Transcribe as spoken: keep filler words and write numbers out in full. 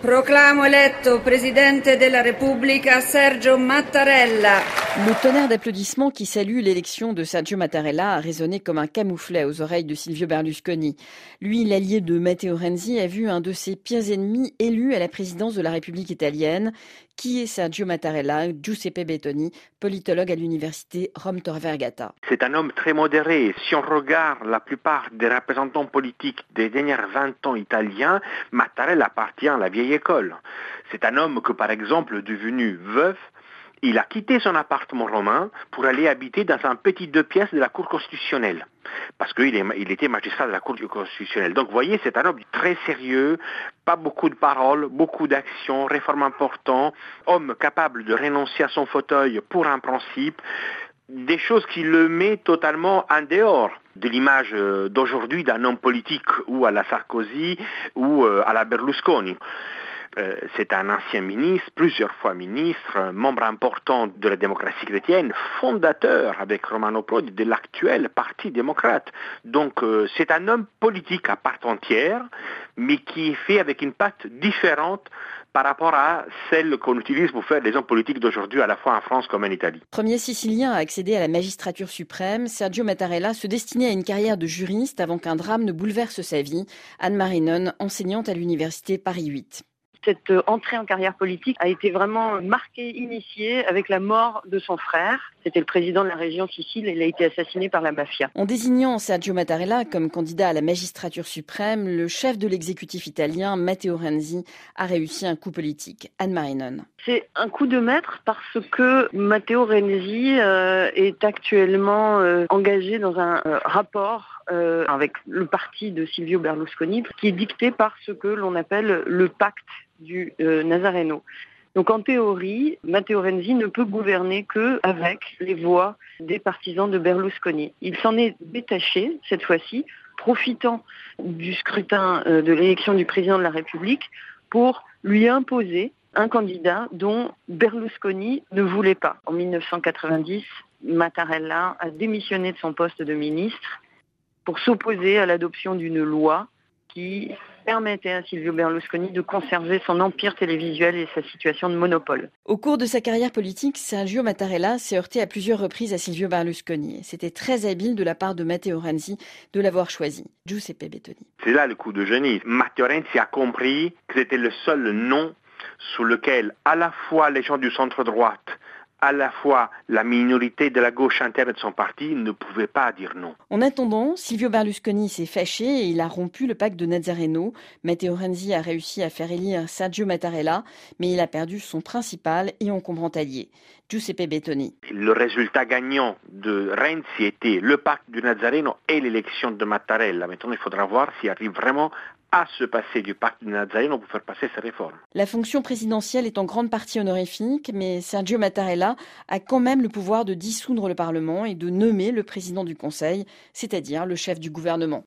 Proclamo eletto Presidente della Repubblica Sergio Mattarella. Le tonnerre d'applaudissements qui salue l'élection de Sergio Mattarella a résonné comme un camouflet aux oreilles de Silvio Berlusconi. Lui, l'allié de Matteo Renzi, a vu un de ses pires ennemis élu à la présidence de la République italienne. Qui est Sergio Mattarella? Giuseppe Bettoni, politologue à l'université Rome Tor Vergata. C'est un homme très modéré. Si on regarde la plupart des représentants politiques des derniers vingt ans italiens, Mattarella appartient à la vieille école. C'est un homme que, par exemple, devenu veuf, il a quitté son appartement romain pour aller habiter dans un petit deux pièces de la Cour constitutionnelle. Parce qu'il est, il était magistrat de la Cour constitutionnelle. Donc vous voyez, c'est un homme très sérieux, pas beaucoup de paroles, beaucoup d'actions, réformes importantes, homme capable de renoncer à son fauteuil pour un principe, des choses qui le mettent totalement en dehors de l'image d'aujourd'hui d'un homme politique ou à la Sarkozy ou à la Berlusconi. Euh, c'est un ancien ministre, plusieurs fois ministre, membre important de la démocratie chrétienne, fondateur avec Romano Prodi de l'actuel Parti démocrate. Donc euh, c'est un homme politique à part entière, mais qui est fait avec une patte différente par rapport à celle qu'on utilise pour faire les hommes politiques d'aujourd'hui, à la fois en France comme en Italie. Premier sicilien à accéder à la magistrature suprême, Sergio Mattarella se destinait à une carrière de juriste avant qu'un drame ne bouleverse sa vie. Anne-Marie Non, enseignante à l'université Paris huit. Cette entrée en carrière politique a été vraiment marquée, initiée avec la mort de son frère. C'était le président de la région Sicile et il a été assassiné par la mafia. En désignant Sergio Mattarella comme candidat à la magistrature suprême, le chef de l'exécutif italien, Matteo Renzi, a réussi un coup politique. Anne-Marie Non. C'est un coup de maître parce que Matteo Renzi euh, est actuellement euh, engagé dans un euh, rapport euh, avec le parti de Silvio Berlusconi qui est dicté par ce que l'on appelle le pacte du euh, Nazareno. Donc en théorie, Matteo Renzi ne peut gouverner qu'avec les voix des partisans de Berlusconi. Il s'en est détaché cette fois-ci, profitant du scrutin euh, de l'élection du président de la République pour lui imposer un candidat dont Berlusconi ne voulait pas. En dix-neuf cent quatre-vingt-dix, Mattarella a démissionné de son poste de ministre pour s'opposer à l'adoption d'une loi qui permettait à Silvio Berlusconi de conserver son empire télévisuel et sa situation de monopole. Au cours de sa carrière politique, Sergio Mattarella s'est heurté à plusieurs reprises à Silvio Berlusconi. C'était très habile de la part de Matteo Renzi de l'avoir choisi. Giuseppe Bettoni. C'est là le coup de génie. Matteo Renzi a compris que c'était le seul nom sous lequel à la fois les gens du centre-droite, à la fois la minorité de la gauche interne de son parti ne pouvait pas dire non. En attendant, Silvio Berlusconi s'est fâché et il a rompu le pacte de Nazareno. Matteo Renzi a réussi à faire élire Sergio Mattarella, mais il a perdu son principal et encombrant allié, Giuseppe Bettoni. Le résultat gagnant de Renzi était le pacte du Nazareno et l'élection de Mattarella. Maintenant, il faudra voir s'il arrive vraiment à se passer du pacte de Nazareno pour faire passer ces réformes. La fonction présidentielle est en grande partie honorifique, mais Sergio Mattarella a quand même le pouvoir de dissoudre le Parlement et de nommer le président du Conseil, c'est-à-dire le chef du gouvernement.